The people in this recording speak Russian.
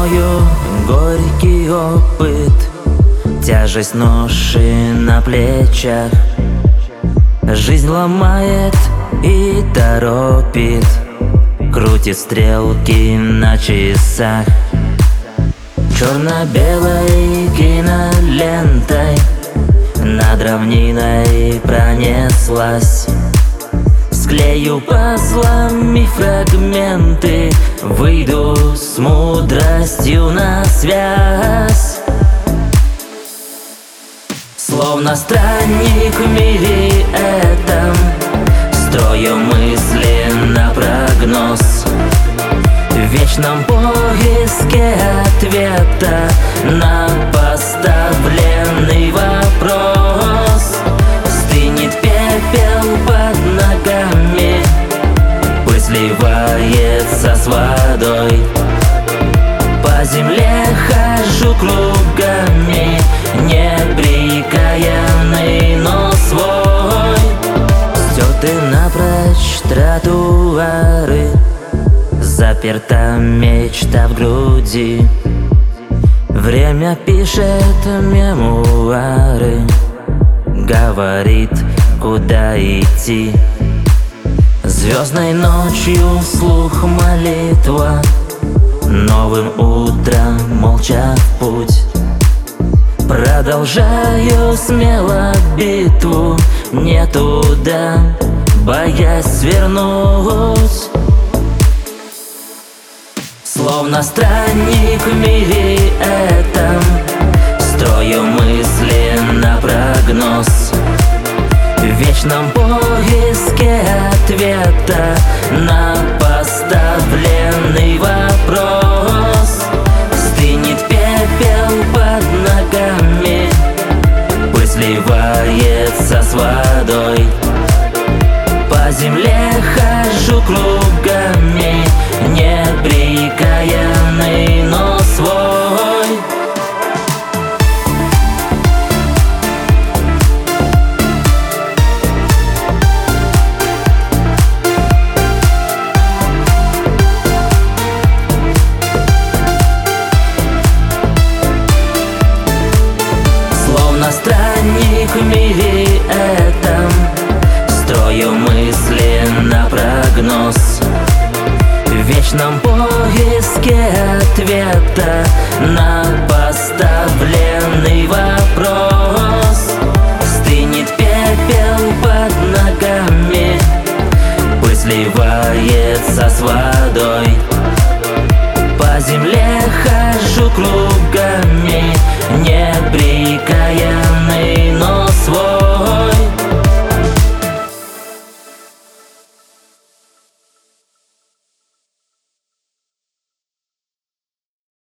мною горький опыт, тяжесть ноши на плечах. Жизнь ломает и торопит, крутит стрелки на часах. Черно-белой кинолентой над равниной пронеслась. Склею пазлами фрагменты, выйду с мудростью на связь. Словно странник в мире этом, строю мысли на прогноз, в вечном поиске ответа на поставленный вопрос. Стынет пепел под ногами, пыль сливается с водой. По земле хожу кругами, неприкаянный, но свой. Стерты напрочь тротуары, заперта мечта в груди. Время пишет мемуары, говорит, куда идти. Звездной ночью вслух молитва, новым утром молча в путь. Продолжаю смело битву, не туда, боясь свернуть. Словно странник в мире этом, строю мысли на прогноз, в вечном поиске ответа на поставленный вопрос. Стынет пепел под ногами, пыль сливается с водой. По земле хожу кругами, неприкаянный, но свой. Словно странник в мире этом, строю мысли на прогноз, в вечном поиске ответа на поставленный вопрос.